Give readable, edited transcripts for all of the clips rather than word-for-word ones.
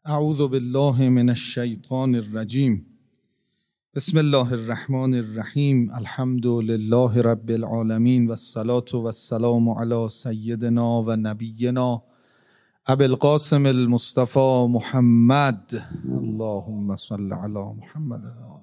اعوذ بالله من الشیطان الرجیم. بسم الله الرحمن الرحیم. الحمد لله رب العالمین و الصلاة و السلام علی سیدنا و نبینا ابی القاسم المصطفى محمد. اللهم صل علی محمد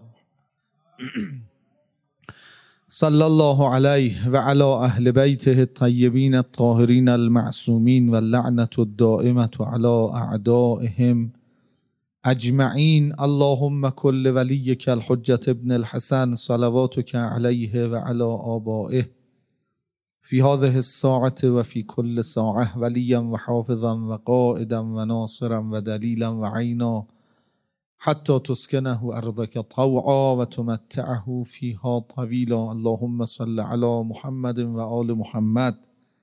صلی الله علیه و علی اهل بیته الطیبین الطاهرین المعصومین و اللعنة الدائمة علی اعدائهم اجمعین. اللهم کل ولیک الحجة ابن الحسن صلواتک علیه و علی آبائه فی هذه الساعة و فی کل ساعة ولیا و حافظا و قائدا و ناصرا و دلیلا و عینا حتی تسکنه ارضک طوعا و تمتعه فیها طویلا. اللهم صل علی محمد و آل محمد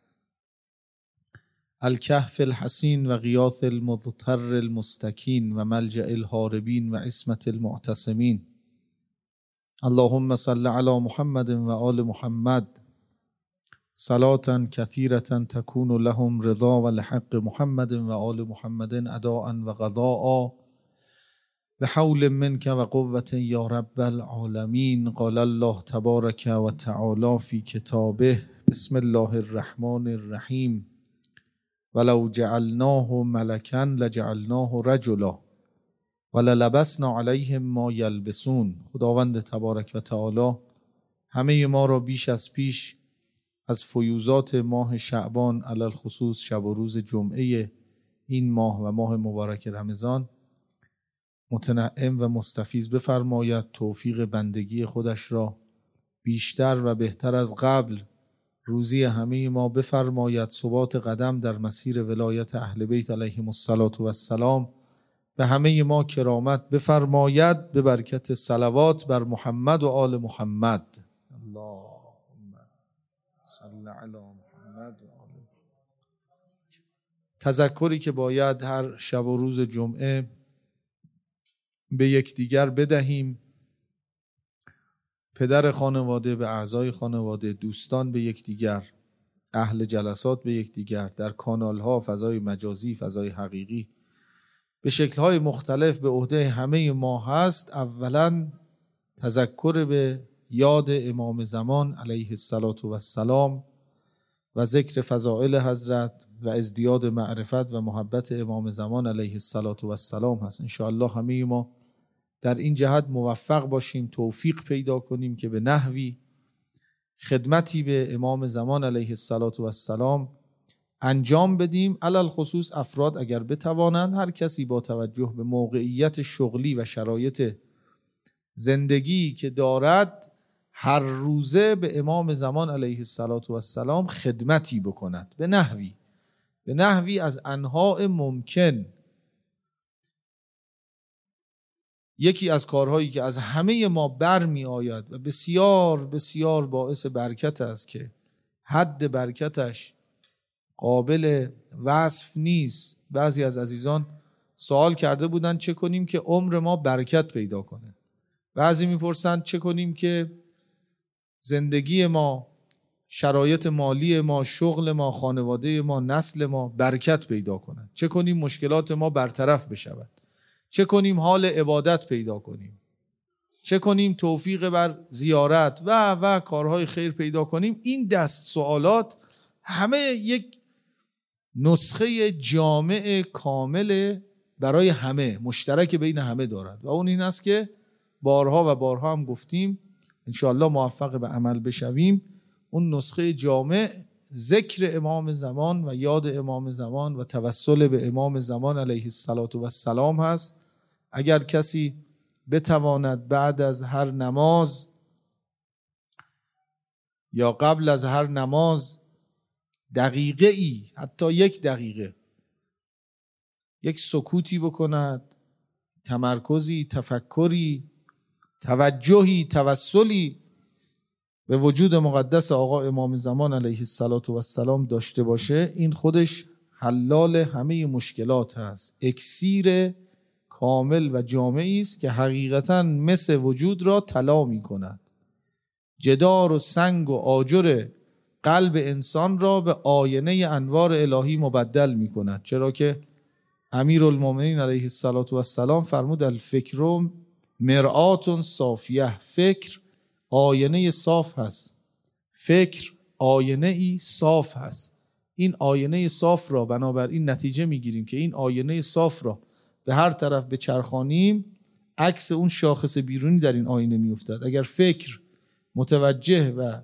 الکهف الحسین و غیاث المضطر المستکین و ملجأ الهاربین و عصمت المعتصمین. اللهم صل علی محمد و آل محمد صلاة کثیرة تکون لهم رضا و لحق محمد و آل محمد اداء و قضاء بحول منك و قوة یا رب العالمین. قال الله تبارک و تعالی فی کتابه بسم الله الرحمن الرحیم ولو جعلناه ملکا لجعلناه رجلا وللبسنا علیهم ما یلبسون. خداوند تبارک و تعالی همه ما را بیش از پیش از فیوزات ماه شعبان علی الخصوص شب و روز جمعه این ماه و ماه مبارک رمضان متنعم و مستفیض بفرماید. توفیق بندگی خودش را بیشتر و بهتر از قبل روزی همه ما بفرماید. ثبات قدم در مسیر ولایت اهل بیت علیهم الصلاة و السلام به همه ما کرامت بفرماید به برکت صلوات بر محمد و آل محمد. اللهم صل علی محمد و آل. تذکری که باید هر شب و روز جمعه به یکدیگر بدهیم، پدر خانواده به اعضای خانواده، دوستان به یکدیگر، اهل جلسات به یکدیگر، در کانال‌ها، فضای مجازی، فضای حقیقی، به شکل‌های مختلف به عهده همه ما هست. اولاً تذکر به یاد امام زمان علیه الصلاة و السلام و ذکر فضائل حضرت و ازدیاد معرفت و محبت امام زمان علیه الصلاة و السلام هست. انشاءالله همه ما در این جهت موفق باشیم، توفیق پیدا کنیم که به نحوی خدمتی به امام زمان علیه الصلاة و السلام انجام بدیم. علل خصوص افراد اگر بتوانند، هر کسی با توجه به موقعیت شغلی و شرایط زندگی که دارد هر روزه به امام زمان علیه الصلاة و السلام خدمتی بکند به نحوی از انواع ممکن. یکی از کارهایی که از همه ما برمی آید و بسیار بسیار باعث برکت است که حد برکتش قابل وصف نیست. بعضی از عزیزان سوال کرده بودند چه کنیم که عمر ما برکت پیدا کنه. بعضی میپرسند چه کنیم که زندگی ما، شرایط مالی ما، شغل ما، خانواده ما، نسل ما برکت پیدا کنه. چه کنیم مشکلات ما برطرف بشود. چه کنیم حال عبادت پیدا کنیم. چه کنیم توفیق بر زیارت و کارهای خیر پیدا کنیم. این دست سوالات همه یک نسخه جامع کامل برای همه، مشترک بین همه دارد و اون این است که بارها و بارها هم گفتیم انشاءالله موفق به عمل بشویم. اون نسخه جامع ذکر امام زمان و یاد امام زمان و توسل به امام زمان علیه الصلاة و السلام هست. اگر کسی بتواند بعد از هر نماز یا قبل از هر نماز دقیقه ای، حتی یک دقیقه، یک سکوتی بکند، تمرکزی، تفکری، توجهی، توسلی به وجود مقدس آقا امام زمان علیه الصلاة و السلام داشته باشه، این خودش حلال همه مشکلات هست. اکسیر کامل و جامعی است که حقیقتاً مس وجود را طلا می کند. جدار و سنگ و آجر قلب انسان را به آینه انوار الهی مبدل می کند. چرا که امیرالمومنین علیه السلام فرمود الفکر مرآت صافیه، فکر آینه صاف هست. فکر آینه ای صاف هست. این آینه صاف را بنابراین نتیجه میگیریم که این آینه صاف را به هر طرف بچرخانیم عکس اون شاخص بیرونی در این آینه میافتد. اگر فکر متوجه و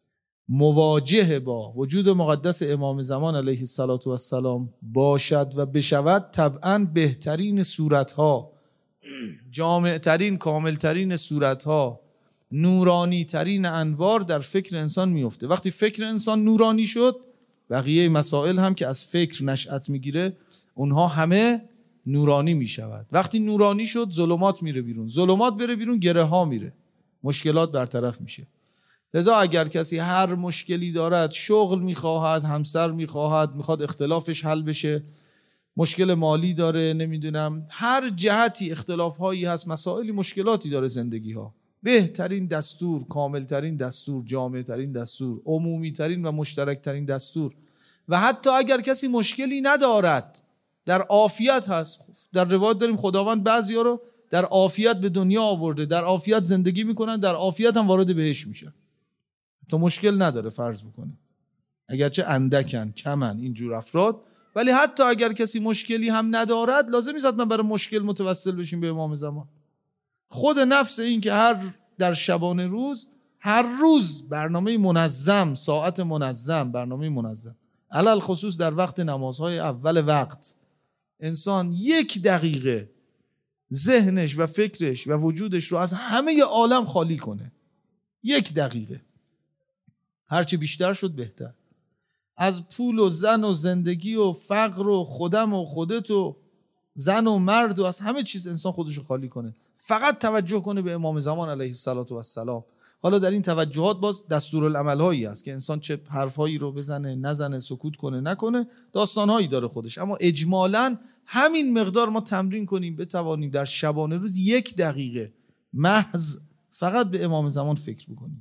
مواجه با وجود مقدس امام زمان علیه السلام باشد و بشود، طبعا بهترین صورتها، جامعترین کاملترین صورتها، نورانی ترین انوار در فکر انسان میفته. وقتی فکر انسان نورانی شد، بقیه مسائل هم که از فکر نشأت میگیره اونها همه نورانی میشود. وقتی نورانی شد ظلمات میره بیرون، ظلمات بره بیرون گره ها میره، مشکلات برطرف میشه. لذا اگر کسی هر مشکلی دارد، شغل میخواهد، همسر میخواهد اختلافش حل بشه، مشکل مالی داره، نمیدونم هر جهتی اختلاف هایی هست، مسائلی مشکلاتی داره زندگی ها، بهترین دستور، کاملترین دستور، جامعترین دستور، عمومی ترین و مشترک ترین دستور. و حتی اگر کسی مشکلی ندارد، در عافیت هست، در روایت داریم خداوند بعضیا رو در عافیت به دنیا آورده، در عافیت زندگی میکنن، در عافیت هم وارد بهشت میشن، تا مشکل نداره فرض بکنه، اگرچه اندکن کمن اینجور افراد. ولی حتی اگر کسی مشکلی هم ندارد، لازم نیست من برای مشکل متوسل بشیم به امام زمان. خود نفس این که در شبانه روز، هر روز برنامه منظم، ساعت منظم، برنامه منظم، علل خصوص در وقت نمازهای اول وقت، انسان 1 دقیقه ذهنش و فکرش و وجودش رو از همه عالم خالی کنه. 1 دقیقه، هرچی بیشتر شد بهتر. از پول و زن و زندگی و فقر و خودم و خودت و زن و مرد و از همه چیز انسان خودش رو خالی کنه، فقط توجه کنه به امام زمان علیه السلام. حالا در این توجهات باز دستورالعمل هایی هست که انسان چه حرفایی رو بزنه، نزنه، سکوت کنه، نکنه، داستانهایی داره خودش. اما اجمالاً همین مقدار ما تمرین کنیم بتوانیم در شبانه روز 1 دقیقه محض فقط به امام زمان فکر بکنیم،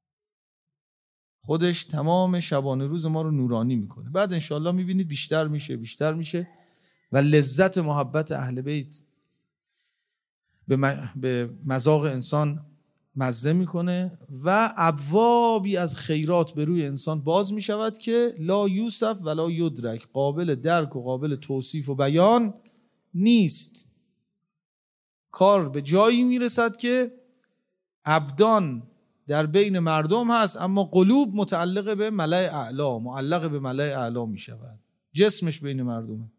خودش تمام شبانه روز ما رو نورانی میکنه. بعد انشاءالله میبینید بیشتر میشه و لذت محبت اهل بیت به مذاق انسان مزه میکنه و ابوابی از خیرات به روی انسان باز میشود که لا یوصف ولا یدرک، قابل درک و قابل توصیف و بیان نیست. کار به جایی میرسد که عبدان در بین مردم هست، اما قلوب متعلق به ملأ اعلا، معلق به ملأ اعلا می شود، جسمش بین مردمه.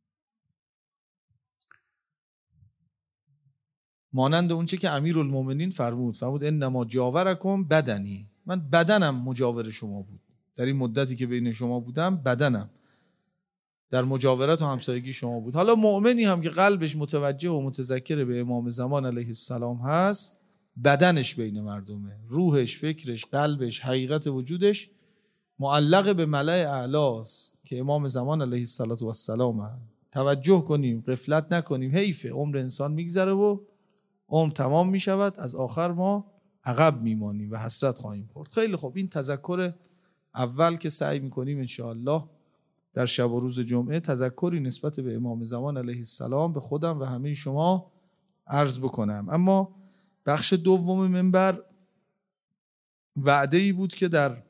مانند اون چه که امیرالمومنین فرمود انما جاورکم بدنی، من بدنم مجاور شما بود، در این مدتی که بین شما بودم بدنم در مجاورت و همسایگی شما بود. حالا مؤمنی هم که قلبش متوجه و متذکر به امام زمان علیه السلام هست، بدنش بین مردمه، روحش، فکرش، قلبش، حقیقت وجودش معلق به ملأ اعلاست که امام زمان علیه السلام هست. توجه کنیم، غفلت نکنیم. حیفه، عمر انسان میگذره و عمر تمام میشود، از آخر ما عقب میمانیم و حسرت خواهیم خورد. خیلی خوب، این تذکر اول که سعی میکنیم انشاءالله در شب و روز جمعه تذکری نسبت به امام زمان علیه السلام به خودم و همه شما عرض بکنم. اما بخش دوم منبر وعده‌ای بود که در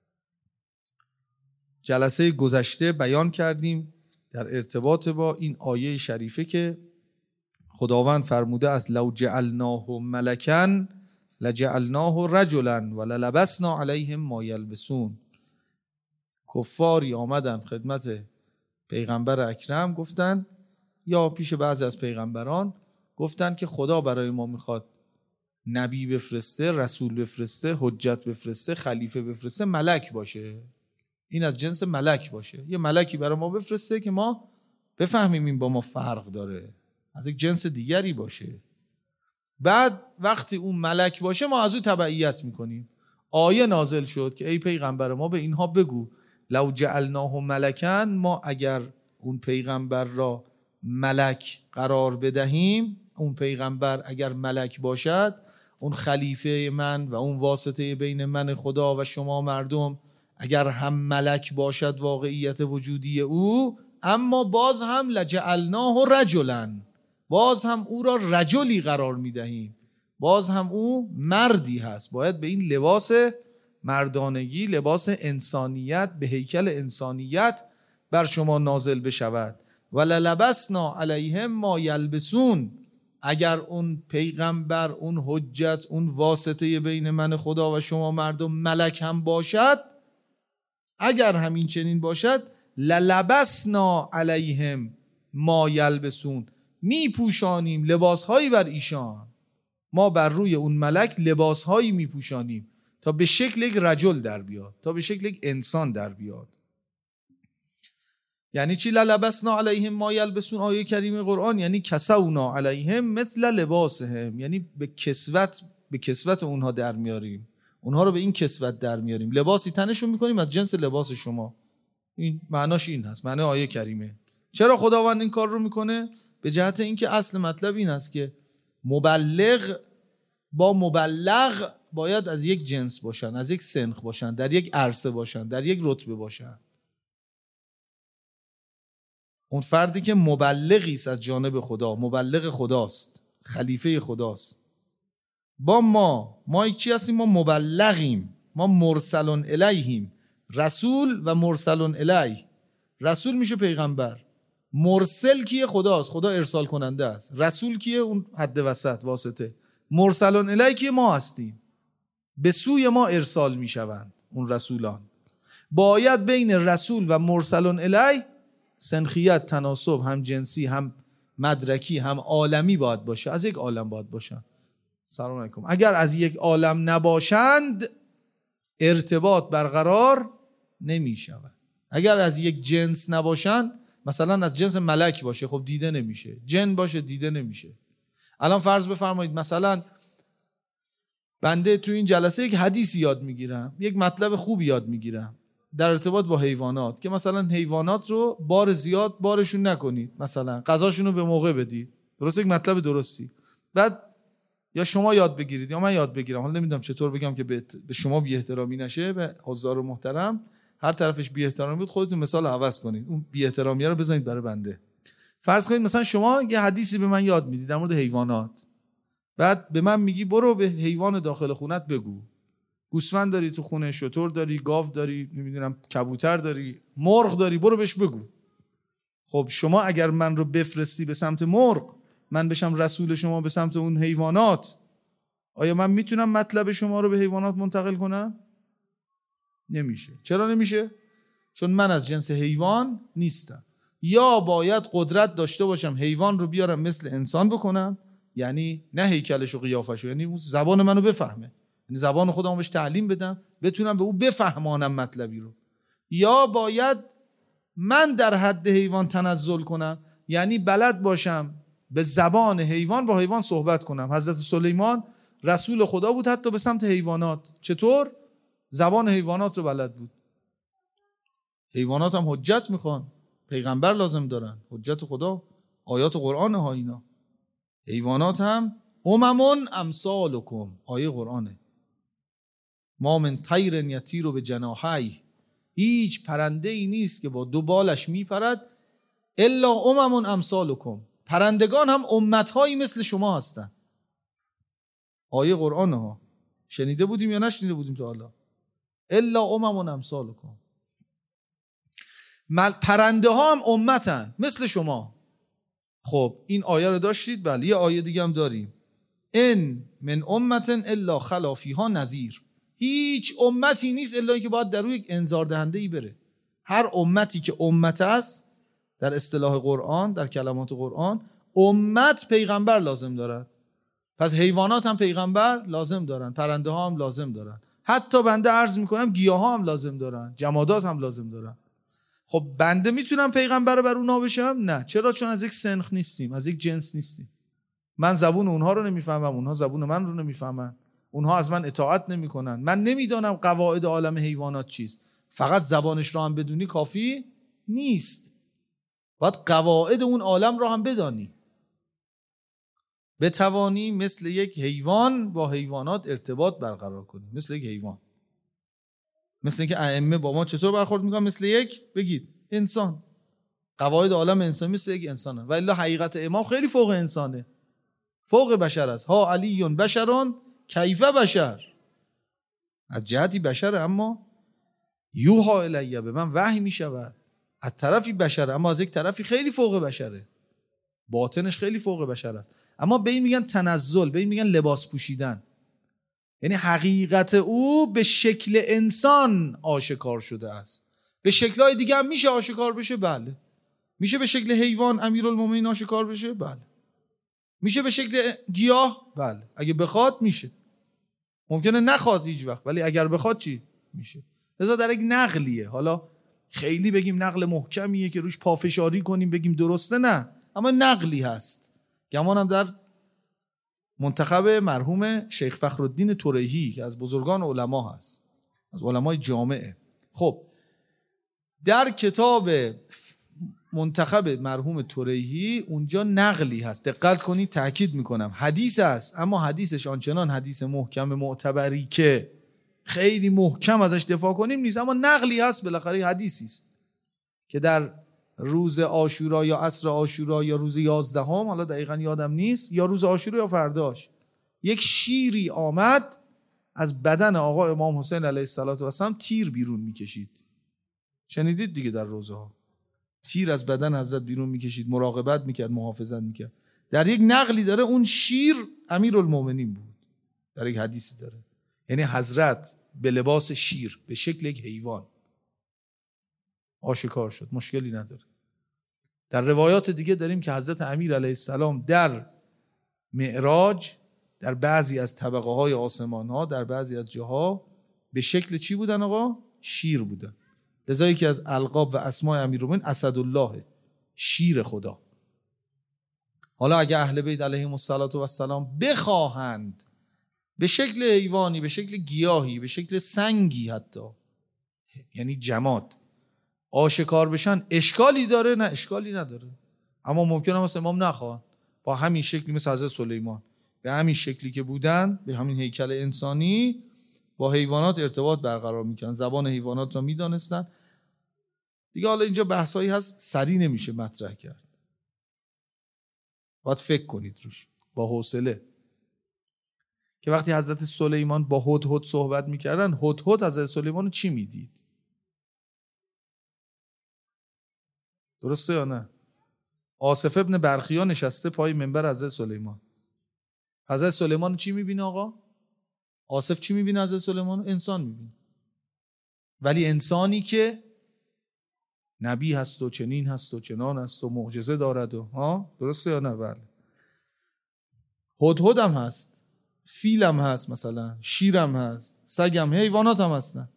جلسه گذشته بیان کردیم در ارتباط با این آیه شریفه که خداوند فرموده است لو جعلناه ملکا لجعلناه رجلا وللبسنا علیهم ما یلبسون. کفاری آمدن خدمت پیغمبر اکرم گفتن، یا پیش بعضی از پیغمبران گفتن که خدا برای ما میخواد نبی بفرسته، رسول بفرسته، حجت بفرسته، خلیفه بفرسته، ملک باشه، این از جنس ملک باشه، یه ملکی برای ما بفرسته که ما بفهمیم این با ما فرق داره، از یک جنس دیگری باشه. بعد وقتی اون ملک باشه ما از او تبعیت میکنیم. آیه نازل شد که ای پیغمبر ما به اینها بگو لو جعلناه ملکا، ما اگر اون پیغمبر را ملک قرار بدهیم، اون پیغمبر اگر ملک باشد، اون خلیفه من و اون واسطه بین من خدا و شما مردم اگر هم ملک باشد واقعیت وجودی او، اما باز هم لجعلناه رجلا، باز هم او را رجلی قرار میدهیم، باز هم او مردی هست. باید به این لباس مردانگی، لباس انسانیت، به هیکل انسانیت بر شما نازل بشود. وللبسنا علیهم ما یلبسون، اگر اون پیغمبر، اون حجت، اون واسطه بین من خدا و شما مردم ملک هم باشد، اگر همین چنین باشد، للبسنا علیهم ما یلبسون، می پوشانیم لباسهایی بر ایشان. ما بر روی اون ملک لباسهایی می پوشانیم تا به شکل یک رجل در بیاد، تا به شکل یک انسان در بیاد. یعنی چی للبسنا علیهم ما یلبسون؟ آیه کریم قرآن یعنی کسونا علیهم مثل لباسهم، یعنی به کسوت اونها در میاریم، اونها رو به این کسوت در میاریم، لباسی تنشون میکنیم از جنس لباس شما. این معناش این هست، معنی آیه کریمه. چرا خداوند این کار رو میکنه؟ به جهت اینکه اصل مطلب این است که مبلغ با مبلغ باید از یک جنس باشن، از یک سنخ باشن، در یک عرصه باشن، در یک رتبه باشن. اون فردی که مبلغی است از جانب خدا، مبلغ خداست، خلیفه خداست. با ما چی هستیم؟ ما مبلغیم، ما مرسلون الیهیم، رسول و مرسلون الیه. رسول میشه پیغمبر، مرسل کیه؟ خداست، خدا ارسال کننده است. رسول کیه؟ اون حد وسط، واسطه. مرسلون الیه کیه؟ ما هستیم، به سوی ما ارسال میشوند اون رسولان. باید بین رسول و مرسلون الیه سنخیت، تناسب، هم جنسی، هم مدرکی، هم عالمی باید باشه، از یک عالم باید باشن. سلام علیکم. اگر از یک عالم نباشند ارتباط برقرار نمی شود. اگر از یک جنس نباشن، مثلا از جنس ملک باشه، خب دیده نمیشه. جن باشه دیده نمیشه. الان فرض بفرمایید مثلا بنده تو این جلسه یک حدیثی یاد میگیرم، یک مطلب خوب یاد میگیرم در ارتباط با حیوانات، که مثلا حیوانات رو بار زیاد بارشون نکنید، مثلا غذاشون رو به موقع بدید. درست، یک مطلب درستی. بعد یا شما یاد بگیرید یا من یاد بگیرم، حالا نمیدونم چطور بگم که به شما بی احترامی نشه، به حضار محترم هر طرفش بی احترامی بود خودتون مثال عوض کنید، اون بی احترامی رو بزنید برای بنده. فرض کنید مثلا شما یه حدیثی به من یاد میدید در مورد حیوانات، بعد به من میگی برو به حیوان داخل خونت بگو، گوسفند داری تو خونه، شتر داری، گاو داری، نمیدونم کبوتر داری، مرغ داری، برو بهش بگو. خب شما اگر من رو بفرستی به سمت مرغ، من بشم رسول شما به سمت اون حیوانات، آیا من میتونم مطلب شما رو به حیوانات منتقل کنم؟ نمیشه. چرا نمیشه؟ چون من از جنس حیوان نیستم. یا باید قدرت داشته باشم حیوان رو بیارم مثل انسان بکنم، یعنی نه هیکلش و قیافش، یعنی اون زبان منو بفهمه، یعنی زبان خودمو بهش تعلیم بدم، بتونم به او بفهمانم مطلبی رو. یا باید من در حد حیوان تنزل کنم، یعنی بلد باشم به زبان حیوان با حیوان صحبت کنم. حضرت سلیمان رسول خدا بود حتی به سمت حیوانات. چطور؟ زبان حیوانات رو بلد بود. حیوانات هم حجت میخوان، پیغمبر لازم دارن، حجت خدا، آیات قرآن ها اینا. حیوانات هم اممون امثالکم، آیه قرآنه. ما من طیر یطیر به جناحی، هیچ پرنده ای نیست که با دو بالش میپرد الا اممون امثالکم، پرندگان هم امتهایی مثل شما هستن. آیه قرآن ها شنیده بودیم یا نشنیده بودیم تا حالا؟ الا اممون امثالکم، پرنده ها هم امتن مثل شما. خب این آیه رو داشتید؟ بله. یه آیه دیگه هم داریم، ان من امت الا خلا فیها نذیر، هیچ امتی نیست الا اینکه باید در روی یک انذار دهنده ای بره. هر امتی که امت است در اصطلاح قرآن، در کلمات قرآن، امت پیغمبر لازم دارد. پس حیوانات هم پیغمبر لازم دارن، پرنده ها هم لازم دارن، حتی بنده عرض میکنم گیاه ها هم لازم دارن، جمادات هم لازم دارن. خب بنده میتونم پیغمبر بر اونها بشم؟ نه. چرا؟ چون از یک سنخ نیستیم، از یک جنس نیستیم. من زبون اونها رو نمیفهمم، اونها زبون من رو نمیفهمن، اونها از من اطاعت نمیکنن، من نمیدانم قواعد عالم حیوانات چیست. فقط زبانش رو هم بدونی کافی نیست، باید قواعد اون عالم رو هم بدانی، بتوانی مثل یک حیوان با حیوانات ارتباط برقرار کنی. مثل یک حیوان، مثل اینکه ائمه با ما چطور برخورد میکنن؟ مثل یک، بگید، انسان. قواعد عالم انسانی مثل یک انسانه، و الا حقیقت امام خیلی فوق انسانه، فوق بشر است. ها علی بشرون کیف بشر، از جهتی بشره اما یوها الیه، به من وحی می شود. از طرفی بشره اما از یک طرفی خیلی فوق بشره، باطنش خیلی فوق بشر است. اما به این میگن تنزل، به این میگن لباس پوشیدن. یعنی حقیقت او به شکل انسان آشکار شده است. به شکل‌های دیگه هم میشه آشکار بشه، بله. میشه به شکل حیوان امیرالمومنین آشکار بشه، بله. میشه به شکل گیاه، بله. اگه بخواد میشه. ممکنه نخواد هیچ وقت، ولی اگر بخواد چی؟ میشه. لذا در یک نقلیه. حالا خیلی بگیم نقل محکمیه که روش پافشاری کنیم بگیم درسته، نه، اما نقلی هست. گمانم در منتخب مرحوم شیخ فخرالدین تریحی که از بزرگان علما هست، از علمای جامعه. خب در کتاب منتخب مرحوم تریحی اونجا نقلی هست، دقت کنید، تاکید میکنم حدیث هست، اما حدیثش آنچنان حدیث محکم معتبری که خیلی محکم ازش دفاع کنیم نیست، اما نقلی هست، بالاخره حدیثی است که در روز عاشورا یا عصر عاشورا یا روز 11، حالا دقیقاً یادم نیست، یا روز عاشورا یا فرداش، یک شیری آمد از بدن آقا امام حسین علیه السلام تیر بیرون میکشید. شنیدید دیگه، در روزه ها تیر از بدن حضرت بیرون میکشید، مراقبت میکرد، محافظت میکرد. در یک نقلی داره اون شیر امیرالمومنین بود، در یک حدیثی داره، یعنی حضرت به لباس شیر به شکل یک حیوان آشکار شد، مشکلی نداره. در روایات دیگه داریم که حضرت امیر علیه السلام در معراج در بعضی از طبقه های آسمان ها در بعضی از جاها به شکل چی بودن آقا؟ شیر بودن. لذا یکی از القاب و اسماء امیرالمومنین اسدالله، شیر خدا. حالا اگه اهل بیت علیهم السلام بخواهند به شکل حیوانی، به شکل گیاهی، به شکل سنگی، حتی یعنی جماد آشکار بشن، اشکالی داره؟ نه، اشکالی نداره. اما ممکنه مثلا امام نخواد با همین شکلی، مثل حضرت سلیمان به همین شکلی که بودن، به همین هیکل انسانی، با حیوانات ارتباط برقرار میکنن، زبان حیوانات را میدانستن دیگه. حالا اینجا بحثایی هست سری نمیشه مطرح کرد، باید فکر کنید روش با حوصله، که وقتی حضرت سلیمان با هدهد صحبت میکردن، هدهد حضرت سلیمان رو چی میدید؟ درسته یا نه؟ آصف ابن برخیا نشسته پای منبر حضرت سلیمان، حضرت سلیمان چی میبینه آقا؟ آصف چی میبینه حضرت سلیمان؟ انسان میبینه، ولی انسانی که نبی هست و چنین هست و چنان هست و معجزه دارد و درسته یا نه؟ بله. هدهد هم هست، فیل هم هست، مثلا شیر هم هست، سگ هم، حیوانات هم هستن،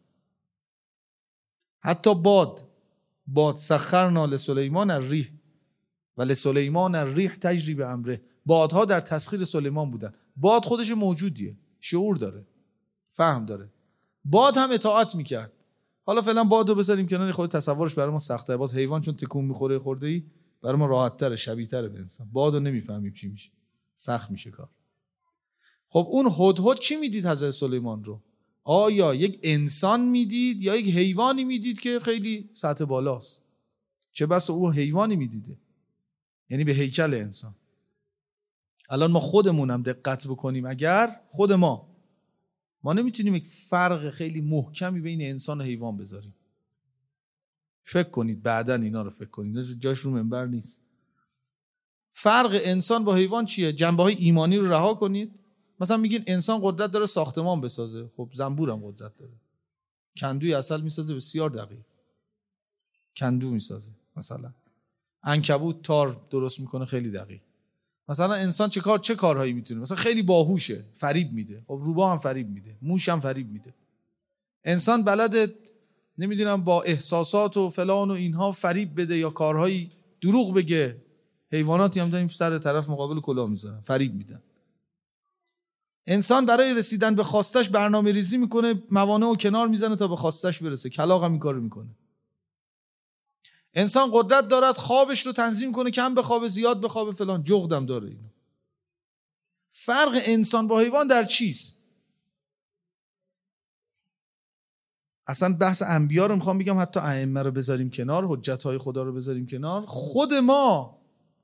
حتی باد سخرنا لسلیمان الریح و لسلیمان الریح تجری بامره. بادها در تسخیر سلیمان بودن. باد خودش موجودیه، شعور داره، فهم داره، باد هم اطاعت میکرد. حالا فعلا بادو بذاریم کنار، خود تصورش برای ما سخته، باز حیوان چون تکون میخوره خورده‌ای برای ما راحت تره، شبیه تره به انسان. بادو نمیفهمیم چی میشه، سخت میشه کار. خب اون هدهد چی میدید حضرت سلیمان رو؟ آیا یک انسان میدید یا یک حیوانی میدید که خیلی سطح بالاست؟ چه بس او حیوانی میدیده، یعنی به هیکل انسان. الان ما خودمونم دقت بکنیم، اگر خود ما نمیتونیم یک فرق خیلی محکمی بین انسان و حیوان بذاریم. فکر کنید بعداً اینا رو فکر کنید، جاش رو منبر نیست. فرق انسان با حیوان چیه؟ جنبه‌های ایمانی رو رها کنید. مثلا میگین انسان قدرت داره ساختمان بسازه، خب زنبور هم قدرت داره، کندوی عسل میسازه بسیار دقیق، کندو میسازه. مثلا عنکبوت تار درست میکنه خیلی دقیق. مثلا انسان چه کارهایی میتونه؟ مثلا خیلی باهوشه، فریب میده. خب روباه هم فریب میده، موش هم فریب میده. انسان بلده نمیدونم با احساسات و فلان و اینها فریب بده یا کارهایی دروغ بگه. حیواناتی هم داریم سر طرف مقابل کلاه میذارن، فریب میدن. انسان برای رسیدن به خواستش برنامه ریزی میکنه، موانع و کنار میزنه تا به خواستش برسه. کلاغ هم این کارو میکنه. انسان قدرت دارد خوابش رو تنظیم کنه، کم بخوابه زیاد بخوابه فلان، جغدم داره. اینو فرق انسان با حیوان در چیست؟ اصلا بحث انبیا رو میخوام بگم، حتی ائمه رو بذاریم کنار، حجت‌های خدا رو بذاریم کنار، خود ما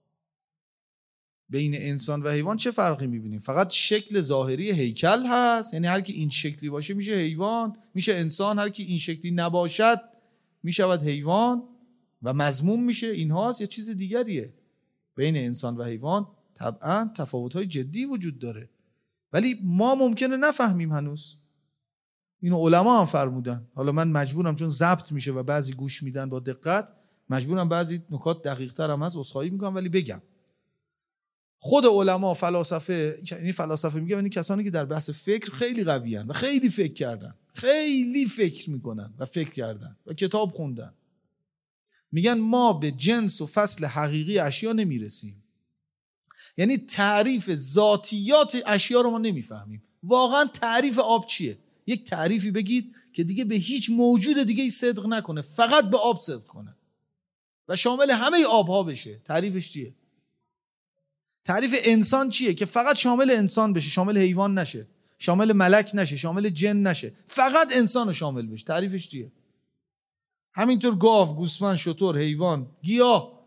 بین انسان و حیوان چه فرقی میبینیم؟ فقط شکل ظاهری هیکل هست، یعنی هر کی این شکلی باشه میشه حیوان، میشه انسان، هر کی این شکلی نباشد میشود حیوان و مذموم میشه، این هاست یا چیز دیگریه؟ بین انسان و حیوان طبعا تفاوت‌های جدی وجود داره، ولی ما ممکنه نفهمیم هنوز. اینو علما هم فرمودن. حالا من مجبورم چون ضبط میشه و بعضی گوش میدن با دقت، مجبورم بعضی نکات دقیق‌تر هم هست عذرخواهی میکنم ولی بگم. خود علما، فلاسفه، یعنی فلاسفه میگم یعنی کسانی که در بحث فکر خیلی قویان و خیلی فکر کردن، خیلی فکر میکنن و فکر کردن و کتاب خوندن، میگن ما به جنس و فصل حقیقی اشیا نمیرسیم. یعنی تعریف ذاتیات اشیا رو ما نمیفهمیم. واقعا تعریف آب چیه؟ یک تعریفی بگید که دیگه به هیچ موجود دیگه ای صدق نکنه، فقط به آب صدق کنه و شامل همه آبها بشه. تعریفش چیه؟ تعریف انسان چیه؟ که فقط شامل انسان بشه، شامل حیوان نشه، شامل ملک نشه، شامل جن نشه، فقط انسان رو شامل بشه. تعریفش چیه؟ همینطور گاو، گوسفند، شتر، حیوان، گیاه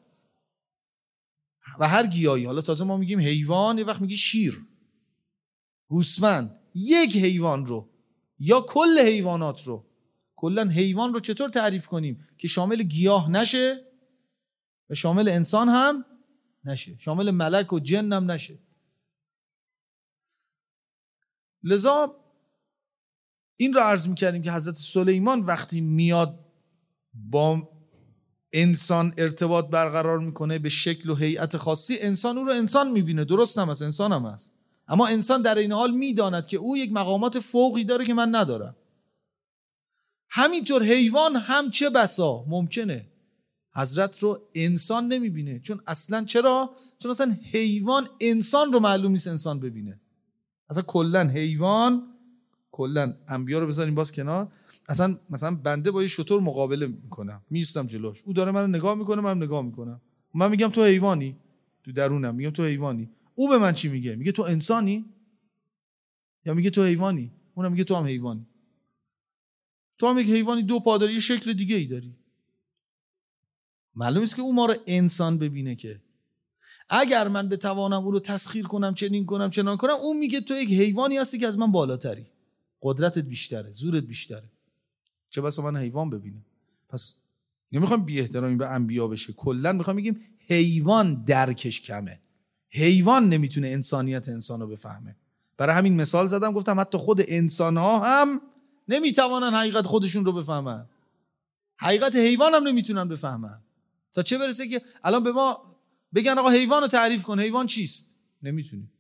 و هر گیاهی. حالا تازه ما میگیم حیوان، یه وقت میگی شیر، گوسفند. یک حیوان رو یا کل حیوانات رو، کلا حیوان رو چطور تعریف کنیم که شامل گیاه نشه و شامل انسان هم نشه، شامل ملک و جن هم نشه؟ لذا این رو عرض میکردیم که حضرت سلیمان وقتی میاد با انسان ارتباط برقرار میکنه به شکل و هیئت خاصی، انسان او رو انسان میبینه، درست هم هست، انسان هم هست، اما انسان در این حال میداند که او یک مقامات فوقی داره که من ندارم. همینطور حیوان هم چه بسا ممکنه حضرت رو انسان نمیبینه. چون اصلا چرا؟ چون اصلا حیوان انسان رو معلوم نیست انسان ببینه. اصلا کلا حیوان، کلا انبیا رو بذاریم باز کنار، اصلا مثلا بنده با یه شتر مقابله میکنم، میستم جلوش، او داره منو نگاه میکنه، منم نگاه میکنم، من میگم تو حیوانی، تو درونم میگم تو حیوانی، او به من چی میگه؟ میگه تو انسانی یا میگه تو حیوانی؟ اونم میگه تو هم حیوانی. تو هم یک حیوانی، دو پا داری، یه شکل دیگه ای داری. معلوم است که او ما رو انسان ببینه. که اگر من بتوانم او رو تسخیر کنم، چنین کنم چنان کنم، اون میگه تو یک حیوانی هستی که از من بالاتری، قدرتت بیشتره، زورت بیشتره، چه بسا من حیوان ببینه. پس نمیخوام بی احترامی به انبیا بشه، کلا میخوام بگیم حیوان درکش کمه، حیوان نمیتونه انسانیت انسان رو بفهمه. برای همین مثال زدم، گفتم حتی خود انسان ها هم نمیتوانن حقیقت خودشون رو بفهمن، حقیقت حیوان هم نمیتونن بفهمن. تا چه برسه که الان به ما بگن آقا حیوان رو تعریف کن، حیوان چیست؟ نمیتونی.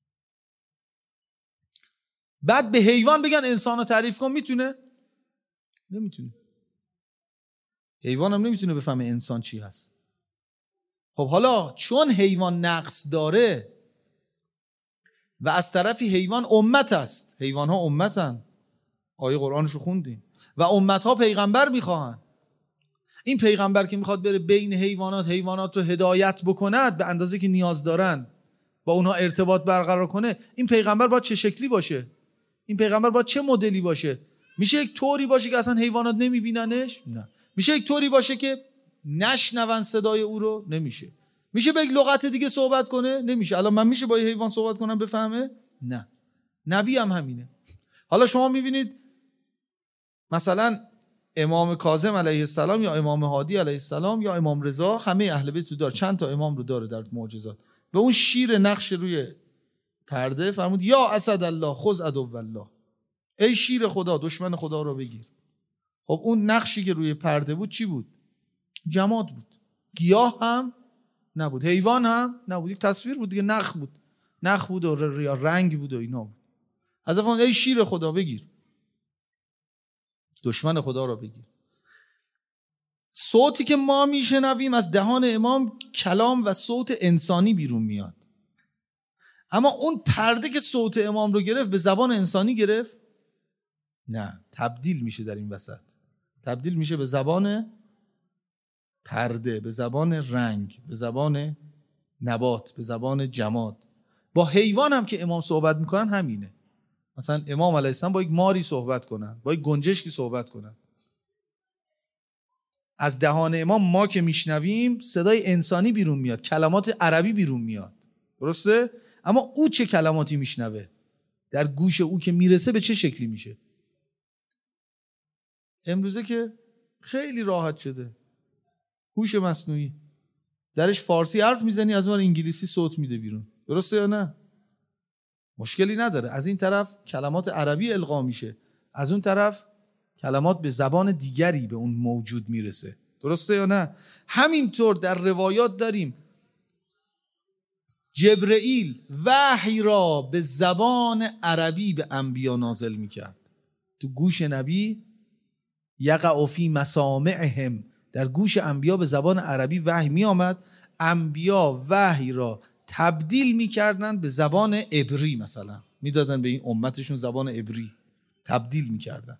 بعد به حیوان بگن انسان رو تعریف کن، میتونه؟ نمیتونه. حیوان هم نمیتونه بفهمه انسان چی هست. خب حالا چون حیوان نقص داره و از طرفی حیوان امت است، حیوان ها امتن، آیه قرآنشو خوندیم، و امت ها پیغمبر میخواهن. این پیغمبر که میخواد بره بین حیوانات رو هدایت بکند به اندازه که نیاز دارن، با اونها ارتباط برقرار کنه، این پیغمبر باید چه شکلی باشه؟ این پیغمبر باید چه مدلی باشه؟ میشه یک طوری باشه که اصلا حیوانات نمیبیننش؟ نه. میشه یک طوری باشه که نشنون صدای او رو؟ نمیشه. میشه به یک لغت دیگه صحبت کنه؟ نمیشه. الان من میشه با یه حیوان صحبت کنم بفهمه؟ نه. نبی هم همینه. حالا شما میبینید مثلا امام کاظم علیه السلام یا امام هادی علیه السلام یا امام رضا، همه اهل بیت رو داره، چند تا امام رو داره در معجزات، به اون شیر نقش روی پرده فرمود یا اسد الله خذ عدو الله، ای شیر خدا دشمن خدا رو بگیر. خب اون نقشی که روی پرده بود چی بود؟ جماد بود، گیاه هم نبود، حیوان هم نبود، یک تصویر بود دیگه، نخ بود و رنگ بود و اینا بود. از افراد ای شیر خدا بگیر، دشمن خدا رو بگیر. صوتی که ما میشنویم از دهان امام کلام و صوت انسانی بیرون میاد، اما اون پرده که صوت امام رو گرفت به زبان انسانی گرفت؟ نه، تبدیل میشه در این وسط، تبدیل میشه به زبان پرده، به زبان رنگ، به زبان نبات، به زبان جماد. با حیوان هم که امام صحبت میکنن همینه. مثلا امام علیه السلام با یک ماری صحبت کنن، با یک گنجشکی صحبت کنن، از دهان امام ما که میشنویم صدای انسانی بیرون میاد، کلمات عربی بیرون میاد، درسته؟ اما او چه کلماتی میشنوه؟ در گوش او که میرسه به چه شکلی میشه؟ امروزه که خیلی راحت شده، هوش مصنوعی، درش فارسی حرف میزنی از اون انگلیسی صوت میده بیرون، درسته یا نه؟ مشکلی نداره. از این طرف کلمات عربی القا میشه، از اون طرف کلمات به زبان دیگری به اون موجود میرسه، درسته یا نه؟ همینطور در روایات داریم جبرئیل وحی را به زبان عربی به انبیا نازل میکرد، تو گوش نبی یقع فی مسامعهم، در گوش انبیا به زبان عربی وحی می آمد، انبیا وحی را تبدیل میکردن به زبان عبری، مثلا میدادن به این امتشون زبان عبری تبدیل میکردن.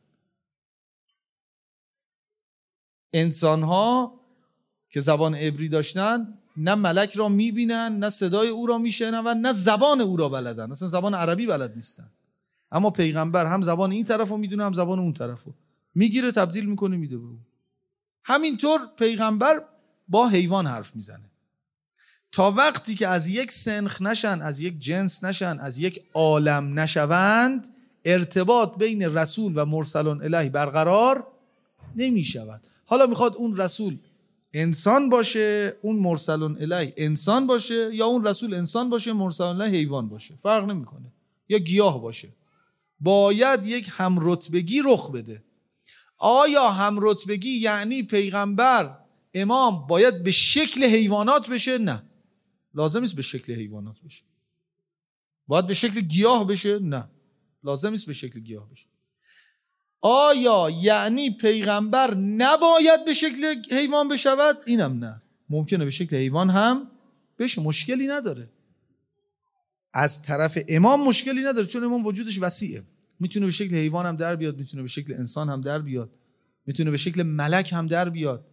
انسانها که زبان عبری داشتن نه ملک را میبینن، نه صدای او را میشنون، نه زبان او را بلدن، اصلا زبان عربی بلد نیستن. اما پیغمبر هم زبان این طرفو میدونه هم زبان اون طرفو، میگیره تبدیل میکنه میده به اون. همینطور پیغمبر با حیوان حرف میزنه. تا وقتی که از یک سنخ نشن، از یک جنس نشن، از یک عالم نشوند، ارتباط بین رسول و مرسلون الیه برقرار نمیشود. حالا میخواد اون رسول انسان باشه، اون مرسلون الیه انسان باشه، یا اون رسول انسان باشه مرسلون الیه حیوان باشه، فرق نمیکنه، یا گیاه باشه، باید یک همرتبگی رخ بده. آیا همرتبگی یعنی پیغمبر امام باید به شکل حیوانات بشه؟ نه، لازم نیست به شکل حیوانات بشه. باید به شکل گیاه بشه؟ نه، لازم نیست به شکل گیاه بشه. آیا یعنی پیغمبر نباید به شکل حیوان بشود؟ اینم نه، ممکنه به شکل حیوان هم بشه، مشکلی نداره. از طرف امام مشکلی نداره، چون امام وجودش وسیعه، میتونه به شکل حیوان هم در بیاد، میتونه به شکل انسان هم در بیاد، میتونه به شکل ملک هم در بیاد.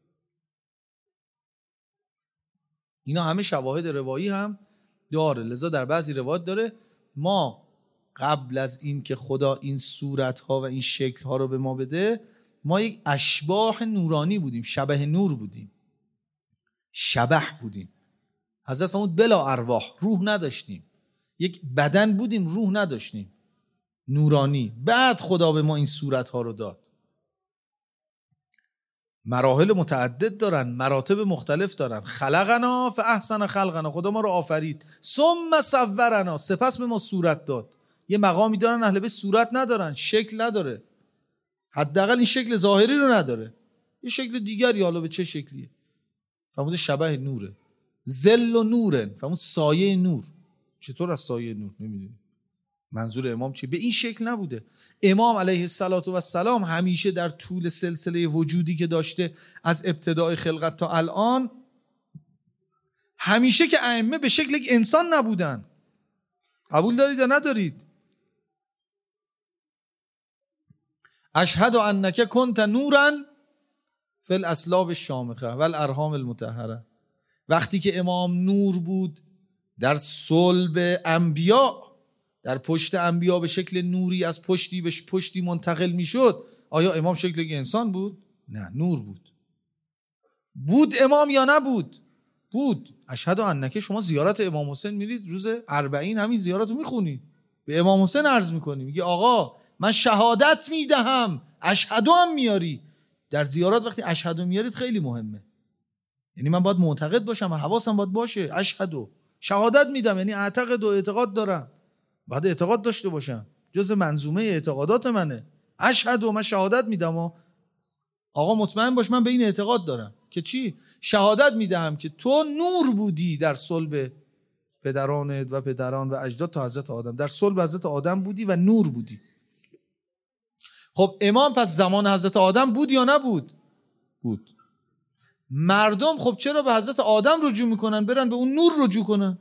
اینا همه شواهد روایی هم داره. لذا در بعضی روایات داره ما قبل از این که خدا این صورتها و این شکلها رو به ما بده، ما یک اشباح نورانی بودیم، شبح نور بودیم، شبح بودیم. حضرت فرمود بلا ارواح، روح نداشتیم، یک بدن بودیم روح نداشتیم، نورانی. بعد خدا به ما این صورتها رو داد. مراحل متعدد دارن، مراتب مختلف دارن. خلقنا فاحسن خلقنا، خدا ما رو آفرید، ثم صورنا، سپس به ما صورت داد. یه مقامی دارن اهل بیت صورت ندارن، شکل نداره، حداقل این شکل ظاهری رو نداره، یه شکل دیگری، حالا به چه شکلیه؟ فرمود شبح نوره، ظل و نوره، فرمود سایه نور. چطور از سایه نور؟ نمیدونی منظور امام چیه؟ به این شکل نبوده. امام علیه السلام همیشه در طول سلسله وجودی که داشته از ابتدای خلقت تا الان، همیشه که ائمه به شکل یک انسان نبودن. قبول دارید یا ندارید؟ اشهد انک کنت نورا فی الاسلاب الشامخه و الارحام المطهره. وقتی که امام نور بود در صلب انبیا، در پشت انبیا به شکل نوری از پشتی به پشتی منتقل میشد، آیا امام شکل یک انسان بود؟ نه، نور بود. بود امام یا نبود؟ بود. اشهد انک، شما زیارت امام حسین میرید روز 40 همین زیارت رو میخونید، به امام حسین عرض میکنی، میگه آقا من شهادت میدهم، اشهدو هم میاری. در زیارت وقتی اشهدو میارید خیلی مهمه، یعنی من باید معتقد باشم و حواسم باید باشه. اشهدو، شهادت میدم، یعنی اعتقد و اعتقاد دارم، باید اعتقاد داشته باشم، جز منظومه اعتقادات منه. اشهدو، من شهادت میدم و آقا مطمئن باش من به این اعتقاد دارم که چی؟ شهادت میدهم که تو نور بودی در صلب پدرانت و پدران و اجداد تا حضرت آدم، در صلب حضرت آدم بودی و نور بودی. خب امام پس زمان حضرت آدم بود یا نبود؟ بود. مردم خب چرا به حضرت آدم رجوع میکنن؟ برن به اون نور رجوع کنن.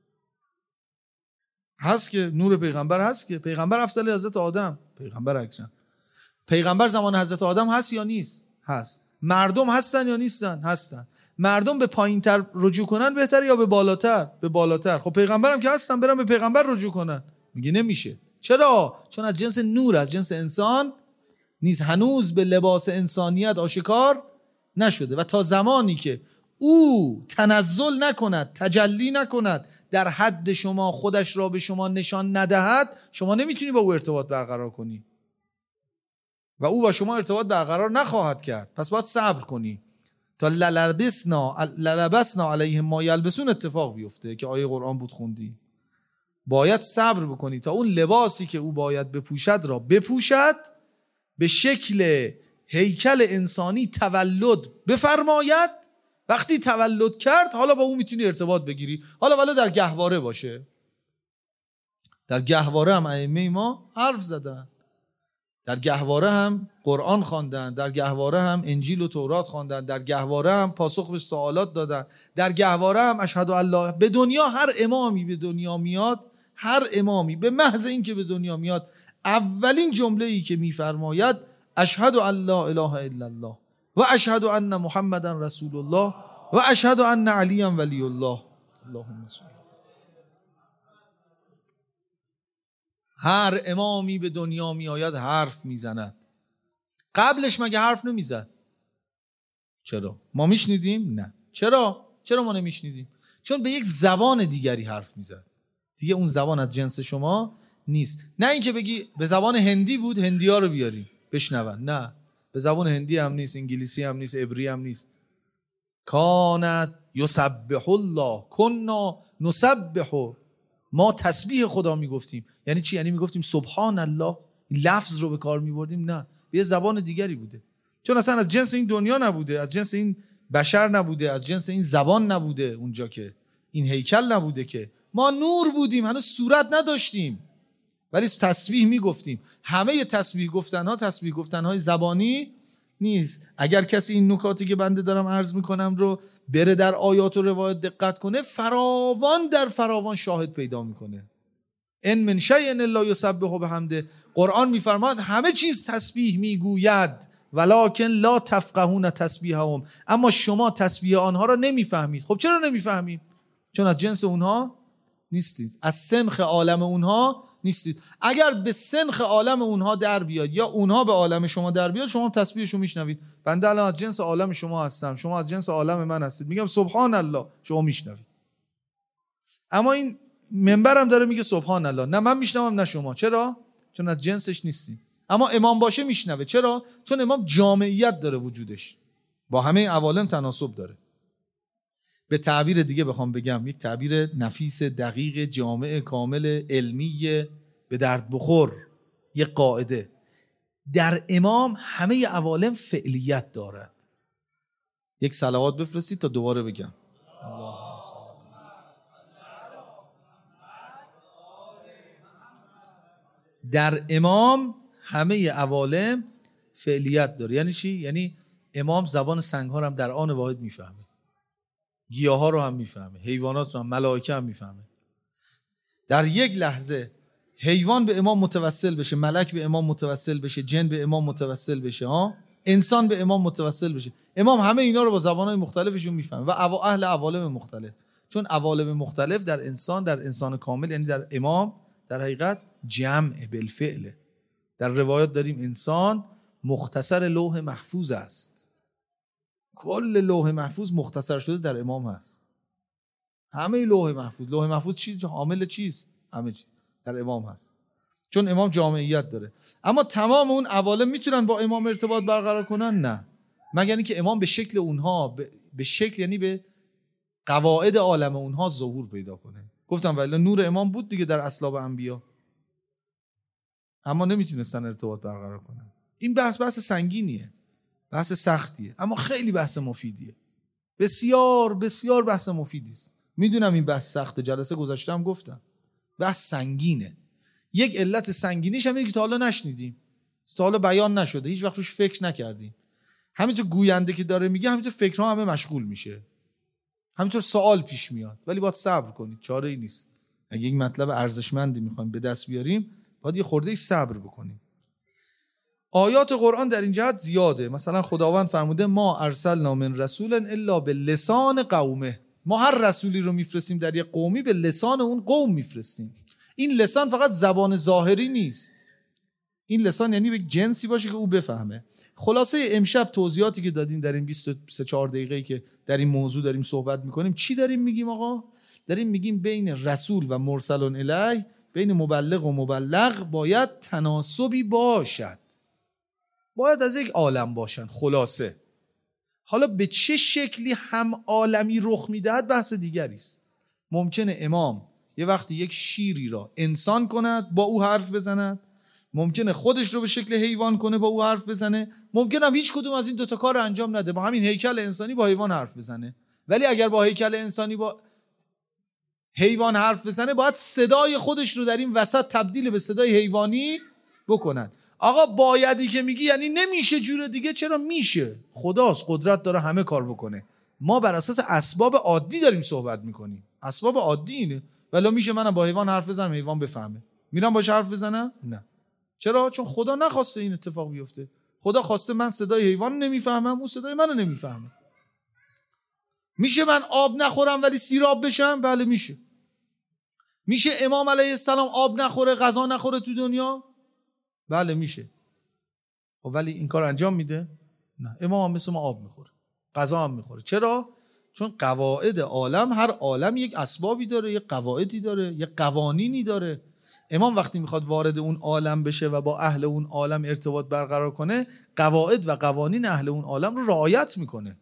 هست که نور پیغمبر هست، که پیغمبر افضل حضرت آدم، پیغمبر اکرم. پیغمبر زمان حضرت آدم هست یا نیست؟ هست. مردم هستن یا نیستن؟ هستن. مردم به پایین‌تر رجوع کنن بهتره یا به بالاتر؟ به بالاتر. خب پیغمبرم که هستن، برن به پیغمبر رجوع کنن. میگه نمیشه. چرا؟ چون از جنس نور، از جنس انسان نیست، هنوز به لباس انسانیت آشکار نشده. و تا زمانی که او تنزل نکند، تجلی نکند، در حد شما خودش را به شما نشان ندهد، شما نمیتونی با او ارتباط برقرار کنی و او با شما ارتباط برقرار نخواهد کرد. پس باید صبر کنی تا للبسنا علیهم ما یلبسون اتفاق بیفته که آیه قرآن بود خوندی. باید صبر بکنی تا اون لباسی که او باید بپوشد را بپوشد، به شکل هیکل انسانی تولد بفرماید. وقتی تولد کرد حالا با او میتونی ارتباط بگیری. حالا ولی در گهواره باشه. در گهواره هم ائمه ما حرف زدن، در گهواره هم قرآن خواندن، در گهواره هم انجیل و تورات خواندن، در گهواره هم پاسخ به سوالات دادن، در گهواره هم اشهد الله. به دنیا هر امامی به دنیا میاد، هر امامی به محض این که به دنیا میاد اولین جمله‌ای که میفرماید اشهد ان لا اله الا الله و اشهد ان محمدا رسول الله و اشهد ان علی ولی الله. اللهم صل. هر امامی به دنیا می آید حرف میزند. قبلش مگه حرف نمیزد؟ چرا؟ ما میشنیدیم؟ نه. چرا ما نمیشنیدیم؟ چون به یک زبان دیگری حرف میزد. دیگه اون زبان از جنس شما نیست. نه اینکه بگی به زبان هندی بود، هندی‌ها رو بیاریم بشنون. نه، به زبان هندی هم نیست، انگلیسی هم نیست، عبری هم نیست. کانت یسبح الله، کنا نسبح، ما تسبیح خدا میگفتیم. یعنی چی؟ یعنی میگفتیم سبحان الله، لفظ رو به کار میبردیم. نه، یه زبان دیگری بوده، چون اصلا از جنس این دنیا نبوده، از جنس این بشر نبوده، از جنس این زبان نبوده، اونجا که این هیکل نبوده، که ما نور بودیم، هنوز صورت نداشتیم ولی تسبیح میگفتیم. همه تسبیح گفتنها تسبیح گفتنهای زبانی نیست. اگر کسی این نکاتی که بنده دارم عرض میکنم رو بره در آیات و روایات دقت کنه، فراوان در فراوان شاهد پیدا میکنه. ان من شیء الا یسبح بحمده. قرآن میفرماد همه چیز تسبیح میگوید، ولکن لا تفقهون تسبیحهم، اما شما تسبیح آنها را نمیفهمید. خب چرا نمیفهمید؟ چون از جنس اونها نیستید، از سنخ عالم اونها نیستید. اگر به سنخ عالم اونها در بیاد یا اونها به عالم شما در بیاد، شما تسبیحشو میشنوید. بنده الان از جنس عالم شما هستم، شما از جنس عالم من هستید، میگم سبحان الله، شما میشنوید. اما این منبرم داره میگه سبحان الله، نه من میشنوم نه شما. چرا؟ چون از جنسش نیستیم. اما امام باشه میشنوه. چرا؟ چون امام جامعیت داره، وجودش با همه عوالم تناسب داره. به تعبیر دیگه بخوام بگم، یک تعبیر نفیس، دقیق، جامع، کامل، علمی، به درد بخور، یک قاعده: در امام همه عوالم فعلیت دارد. یک صلوات بفرستید تا دوباره بگم. در امام همه عوالم فعلیت داره. یعنی چی؟ یعنی امام زبان سنگ ها رو هم در آن واحد میفهمه، گیاه ها رو هم میفهمه، حیوانات رو هم، ملائکه هم میفهمه. در یک لحظه حیوان به امام متوسل بشه، ملک به امام متوسل بشه، جن به امام متوسل بشه، انسان به امام متوسل بشه، امام همه اینا رو با زبانهای مختلفشون میفهمه و اهل عوالم مختلف. چون عوالم مختلف در انسان کامل، یعنی در امام، در حقیقت جمع بالفعل. در روایات داریم انسان مختصر لوح محفوظ است. کل لوح محفوظ مختصر شده در امام هست. همه لوح محفوظ چی؟ حامل چیست؟ همه چی در امام هست، چون امام جامعیت داره. اما تمام اون عوالم میتونن با امام ارتباط برقرار کنن؟ نه، مگر اینکه امام به شکل اونها، به شکل یعنی به قواعد عالم اونها ظهور پیدا کنه. گفتم ولی نور امام بود دیگه در اصلاب انبیا، اما نمیتونستن ارتباط برقرار کنن. این بحث سنگینیه، بحث سختیه، اما خیلی بحث مفیدیه. بسیار بسیار بحث مفیدی است. میدونم این بحث سخته، جلسه گذاشتم گفتم بحث سنگینه. یک علت سنگینیش هم اینه که تا حالا نشنیدیم، تا حالا بیان نشده، هیچ وقت روش فکر نکردیم. همینطور گوینده که داره میگه، همینطور فکرها همه مشغول میشه، همینطور سوال پیش میاد، ولی باید صبر کنید، چاره ای نیست. اگه یک مطلب ارزشمندی میخوایم به دست بیاریم، باید یه خورده صبر بکنیم. آیات قرآن در این جهت زیاده. مثلا خداوند فرموده ما ارسلنا من رسول الا بلسان قومه. ما هر رسولی رو میفرستیم در یک قومی، به لسان اون قوم میفرستیم. این لسان فقط زبان ظاهری نیست، این لسان یعنی به جنسی باشه که او بفهمه. خلاصه امشب توضیحاتی که دادیم در این 23-4 دقیقه‌ای که در این موضوع داریم صحبت میکنیم، چی داریم میگیم آقا؟ داریم میگیم بین رسول و مرسل الیه، بین مبلغ و مبلغ باید تناسبی باشد، باید از یک عالم باشن. خلاصه حالا به چه شکلی هم عالمی رخ میدهد بحث دیگری است. ممکنه امام یه وقتی یک شیری را انسان کند با او حرف بزند، ممکنه خودش رو به شکل حیوان کنه با او حرف بزنه، ممکنه هم هیچ کدوم از این دوتا کار رو انجام نده، با همین هیکل انسانی با حیوان حرف بزنه. ولی اگر با هیکل انسانی با حیوان حرف بزنه باید صدای خودش رو در این وسط تبدیل به صدای حیوانی بکنن. آقا بایدی که میگی یعنی نمیشه جور دیگه. چرا میشه؟ خداست، قدرت داره همه کار بکنه. ما بر اساس اسباب عادی داریم صحبت میکنیم. اسباب عادی اینه. ولی میشه منم با حیوان حرف بزنم حیوان بفهمه؟ میرم باش حرف بزنم؟ نه. چرا؟ چون خدا نخواسته این اتفاق بیفته. خدا خواسته من صدای حیوان نمیفهمم، اون صدای منو نمیفهمه. میشه من آب نخورم ولی سیراب بشم؟ بله میشه. میشه امام علیه السلام آب نخوره، غذا نخوره تو دنیا؟ بله میشه. خب ولی این کار انجام میده؟ نه. امام هم مثل ما آب میخوره، غذا هم میخوره. چرا؟ چون قواعد عالم، هر عالم یک اسبابی داره، یک قواعدی داره، یک قوانینی داره. امام وقتی میخواد وارد اون عالم بشه و با اهل اون عالم ارتباط برقرار کنه، قواعد و قوانین اهل اون عالم رو رعایت میکنه.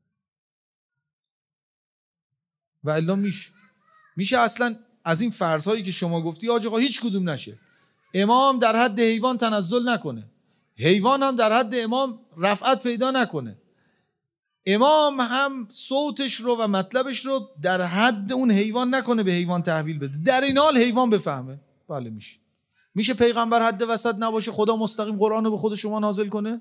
و الا میشه اصلا از این فرض‌هایی که شما گفتی حاج آقا هیچ کدوم نشه. امام در حد حیوان تنزل نکنه، حیوان هم در حد امام رفعت پیدا نکنه، امام هم صوتش رو و مطلبش رو در حد اون حیوان نکنه، به حیوان تحویل بده، در این حال حیوان بفهمه. بله میشه پیغمبر حد وسط نباشه، خدا مستقیم قرآن رو به خود شما نازل کنه؟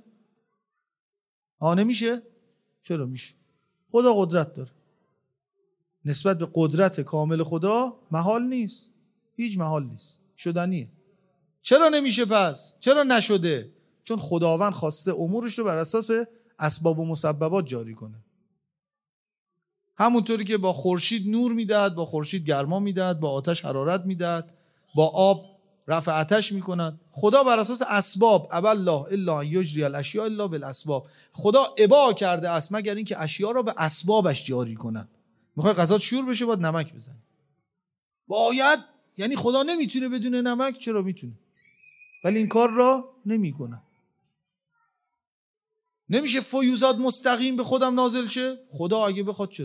نمیشه؟ چرا میشه؟ خدا قدرت داره. نسبت به قدرت کامل خدا محال نیست، هیچ محال نیست، شدنیه. چرا نمیشه پس؟ چرا نشده؟ چون خداوند خواسته امورش رو بر اساس اسباب و مسببات جاری کنه. همونطوری که با خورشید نور میدهد، با خورشید گرما میدهد، با آتش حرارت میدهد، با آب رفع آتش میکند. خدا بر اساس اسباب، ابالله الا ان یجری الاشیاء الا بالاسباب. خدا ابا کرده است مگر اینکه اشیا را به اسبابش جاری کند. میخوای غذا شور بشه باید نمک بزنی. باید، یعنی خدا نمیتونه بدون نمک؟ چرا میتونه؟ ولی این کار را نمیکنه. نمیشه فیوزات مستقیم به خودم نازل شه؟ خدا اگه بخواد چرا؟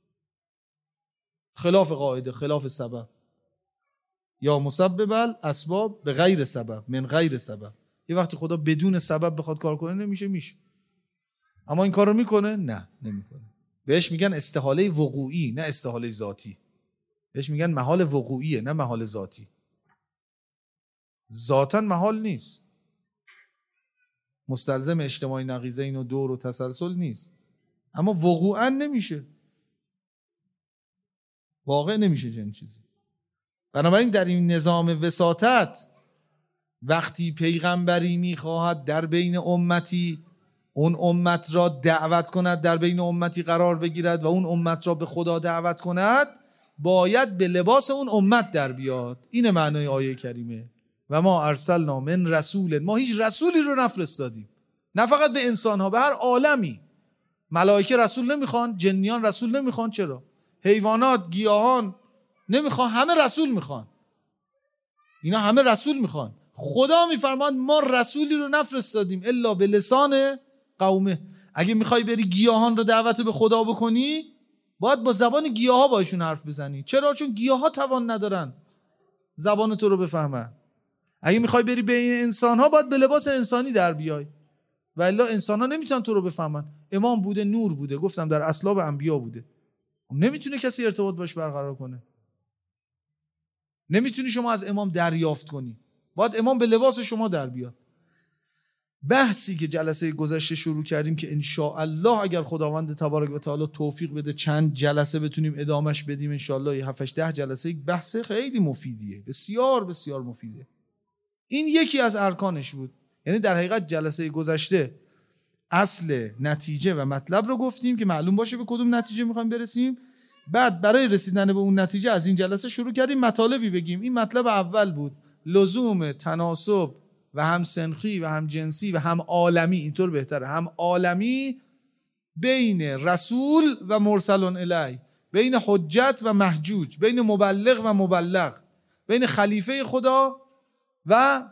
خلاف قاعده، خلاف سبب. یا مسبب الاسباب به غیر سبب من غیر سبب. یه وقتی خدا بدون سبب بخواد کار کنه میشه. اما این کار رو میکنه؟ نه نمیکنه. بهش میگن استحاله وقوعی، نه استحاله ذاتی. بهش میگن محال وقوعیه، نه محال ذاتی. ذاتاً محال نیست، مستلزم اجتماعی نقیضین و دور و تسلسل نیست، اما وقوعاً نمیشه، واقع نمیشه چنین چیزی. بنابراین در این نظام وساطت وقتی پیغمبری میخواهد در بین امتی اون امت را دعوت کند، در بین امتی قرار بگیرد و اون امت را به خدا دعوت کند، باید به لباس اون امت در بیاد. این معنای آیه کریمه. و ما ارسلنا من رسول، ما هیچ رسولی رو نفرستادیم، نه فقط به انسان ها، به هر عالمی. ملائکه رسول نمیخوان، جنیان رسول نمیخوان، چرا؟ حیوانات، گیاهان نمیخوان، همه رسول میخوان. اینا همه رسول میخوان. خدا میفرماد ما رسولی رو نفرستادیم الا به لسان قومه. اگه میخوای بری گیاهان رو دعوت به خدا بکنی، باید با زبان گیاه ها باشون حرف بزنی. چرا؟ چون گیاه ها توان ندارن زبان تو رو بفهمن. اگه میخوای بری بین انسان ها، باید به لباس انسانی در بیای، و الا انسان ها نمیتونن تو رو بفهمن. امام بوده، نور بوده، گفتم در اصلاب انبیا بوده، نمیتونه کسی ارتباط باش برقرار کنه. نمیتونی شما از امام دریافت کنی، باید امام به لباس شما در بیاد. بحثی که جلسه گذشته شروع کردیم که ان شاء الله اگر خداوند تبارک و تعالی توفیق بده چند جلسه بتونیم ادامش بدیم، ان شاء الله 7-8 جلسه، یک بحث خیلی مفیدیه، بسیار بسیار مفیده. این یکی از ارکانش بود. یعنی در حقیقت جلسه گذشته اصل نتیجه و مطلب رو گفتیم که معلوم باشه به کدوم نتیجه میخوایم برسیم. بعد برای رسیدن به اون نتیجه از این جلسه شروع کردیم مطالبی بگیم. این مطلب اول بود، لزوم تناسب و هم سنخی و هم جنسی و هم عالمی، اینطور بهتره، هم عالمی، بین رسول و مرسل الیه، بین حجت و محجوج، بین مبلغ و مبلغ، بین خلیفه خدا و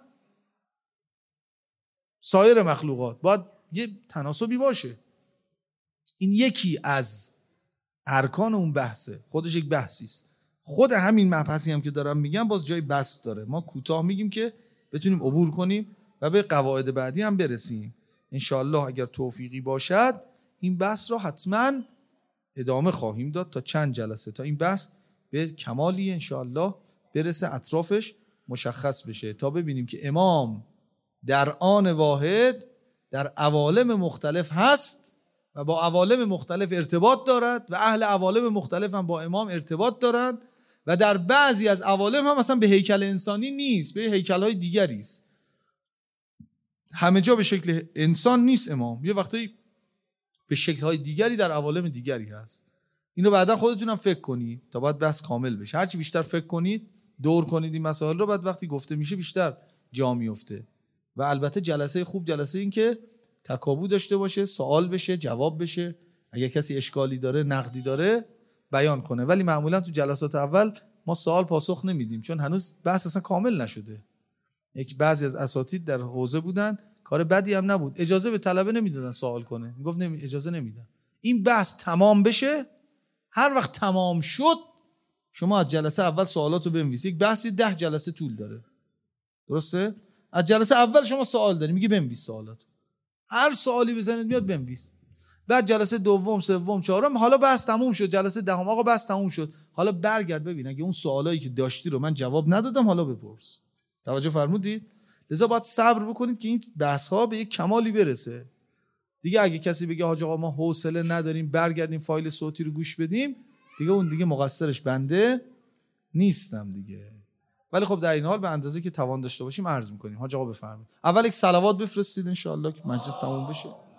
سایر مخلوقات باید یه تناسبی باشه. این یکی از ارکان اون بحثه، خودش یک بحثی است. خود همین مبحثی هم که دارم میگم باز جای بحث داره، ما کوتاه میگیم که بتونیم عبور کنیم و به قواعد بعدی هم برسیم انشاءالله. اگر توفیقی باشد این بحث رو حتما ادامه خواهیم داد تا چند جلسه، تا این بحث به کمالی انشاءالله برسه، اطرافش مشخص بشه، تا ببینیم که امام در آن واحد در عوالم مختلف هست و با عوالم مختلف ارتباط دارد و اهل عوالم مختلف هم با امام ارتباط دارند و در بعضی از عوالم هم مثلا به هیکل انسانی نیست، به هیکل‌های دیگری است. همه جا به شکل انسان نیست امام، یه وقتی به شکل‌های دیگری در عوالم دیگری هست. اینو بعدا خودتونم فکر کنید تا بعد بحث کامل بشه. هرچی بیشتر فکر کنید، دور کنید این مسائل رو، بعد وقتی گفته میشه بیشتر جا میفته. و البته جلسه خوب جلسه این که تکابو داشته باشه، سوال بشه، جواب بشه، اگه کسی اشکالی داره، نقدی داره بیان کنه. ولی معمولا تو جلسات اول ما سوال پاسخ نمیدیم چون هنوز بحث اصلا کامل نشده. بعضی از اساتید در حوزه بودن، کار بدی هم نبود، اجازه به طلبه نمیدادن سوال کنه، میگفت اجازه نمیدن. این بحث تمام بشه، هر وقت تمام شد شما از جلسه اول سوالاتو بنویسید. یک بحثی 10 جلسه طول داره، درسته؟ از جلسه اول شما سوال داری، میگی بنویس سوالاتو، هر سوالی بزنید میاد بنویس. بعد جلسه دوم، سوم، چهارم، حالا بحث تموم شد، جلسه دهم آقا بحث تموم شد، حالا برگرد ببین اگه اون سوالایی که داشتی رو من جواب ندادم حالا بپرس. توجه فرمودید؟ لذا باید صبر بکنید که این بحث ها به یک کمالی برسه. دیگه اگه کسی بگه حاج آقا ما حوصله نداریم برگردیم فایل صوتی رو گوش بدیم، دیگه اون دیگه مقصرش بنده نیستم دیگه. ولی خب در این حال به اندازه که توان داشته باشیم عرض می‌کنیم. حاج آقا بفرمایید. اول یک صلوات بفرستید ان شاء الله که مجلس تموم بشه.